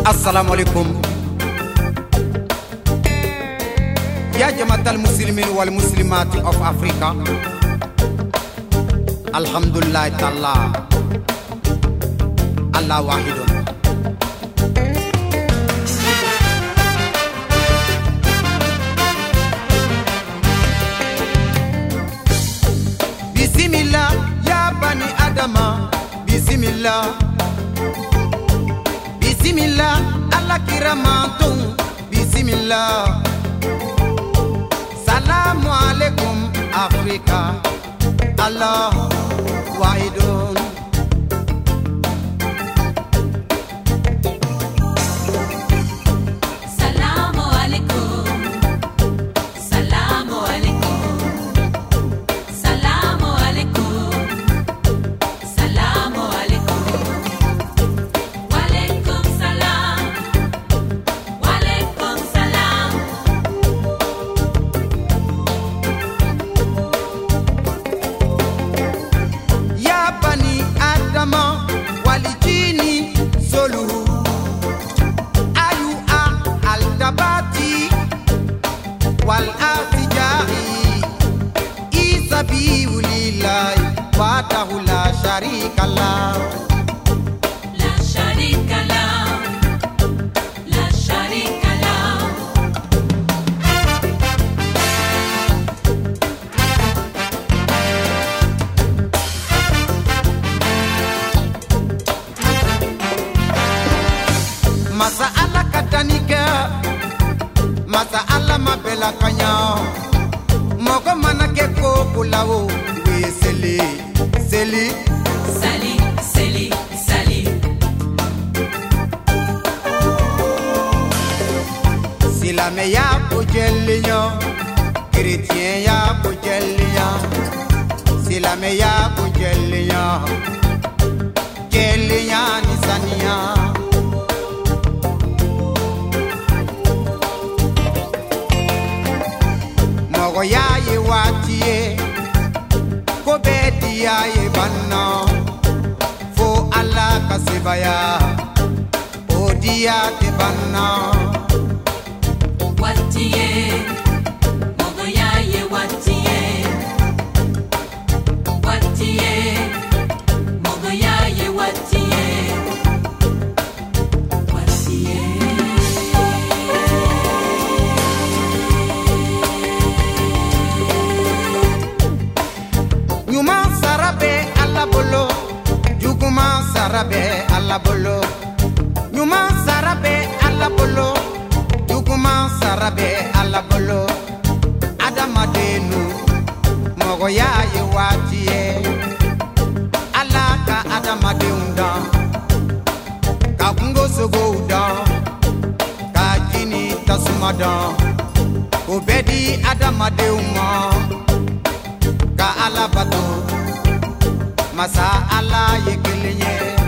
السلام عليكم يا جماعة المسلمين والمسلمات of Africa. الحمد لله تعالى الله واحد. بسم الله يا بني آدم بسم الله بسم الله الله كرامتم بسم الله سلام عليكم أفريقيا الله واحد. وحده لا شريك له لا شريك له لا شريك له مسألة كتانيكا مسألة ما بلا كنيا موكو مناكي كوكولاو ويسلي سلي سالي سالي سالي سلامي يا بوجليا كريتيان يا بوجليا سلامي يا بوجليا جليا نسانيا موغو يا يواتيه Kobedia yebana fo Allah kasibaya odia tebana watie mogoya ye watie watie mogoya ye watie watie Nyuma sarabe alla bolo juguma sarabe alla bolo Nyuma sarabe alla bolo juguma sarabe alla bolo Adama denu mogo ya ye watie alla ka Adama de unda ka kungo sogo uda ka jini tasumada obedi Adama de uma ka alabato masa ala yekelenye